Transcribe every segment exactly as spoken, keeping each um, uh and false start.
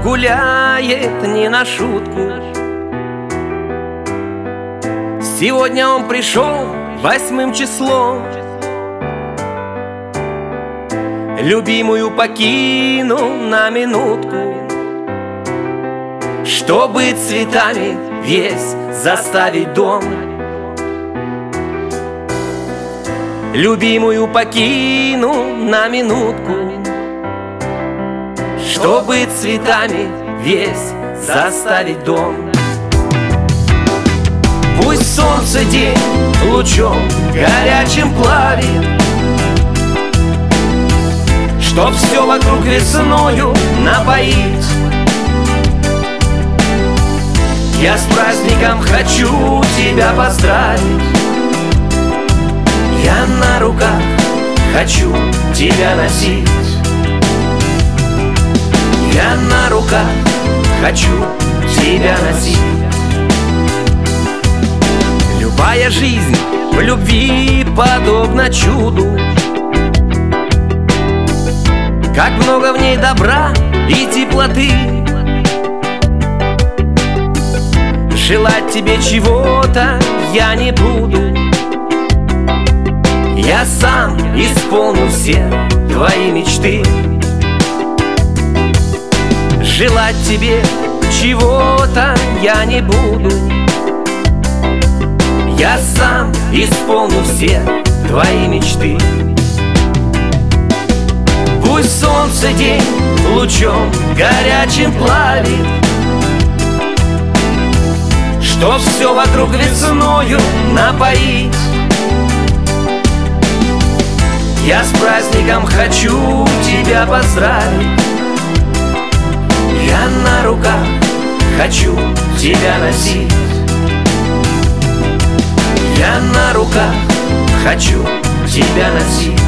гуляет не на шутку. Сегодня он пришел восьмым числом, любимую покинул на минутку, чтобы цветами весь заставить дом. Любимую покинул на минутку, чтобы цветами весь заставить дом. Пусть солнце день лучом горячим плавит, чтоб все вокруг весною напоить. Я с праздником хочу тебя поздравить, я на руках хочу тебя носить. Я на руках хочу тебя носить. Любая жизнь в любви подобна чуду, как много в ней добра и теплоты. Желать тебе чего-то я не буду, я сам исполню все твои мечты. Желать тебе чего-то я не буду, я сам исполню все твои мечты. Пусть солнце день лучом горячим плавит, чтоб все вокруг весною напоить. Я с праздником хочу тебя поздравить, я на руках хочу тебя носить. Я на руках хочу тебя носить.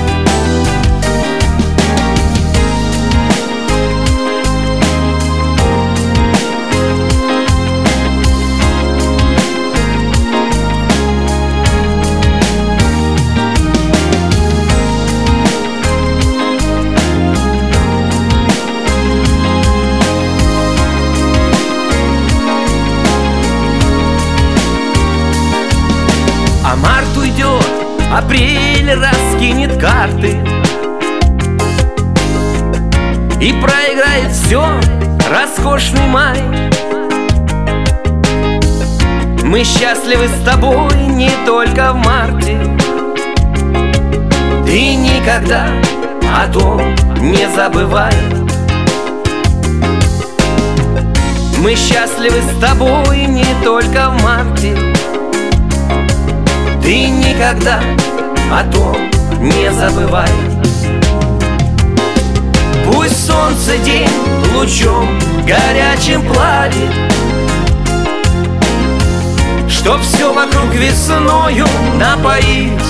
А март уйдет, апрель раскинет карты и проиграет все роскошный май. Мы счастливы с тобой не только в марте, ты никогда о том не забывай. Мы счастливы с тобой не только в марте, ты никогда о том не забывай. Пусть солнце день лучом горячим плавит, чтоб все вокруг весною напоить.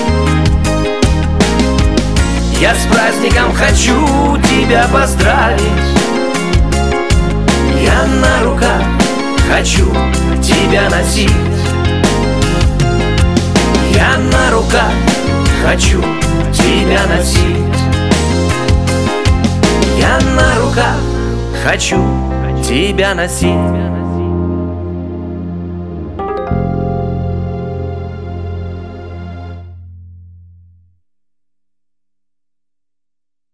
Я с праздником хочу тебя поздравить, я на руках хочу тебя носить. Я на руках хочу тебя носить. Я на руках хочу тебя носить.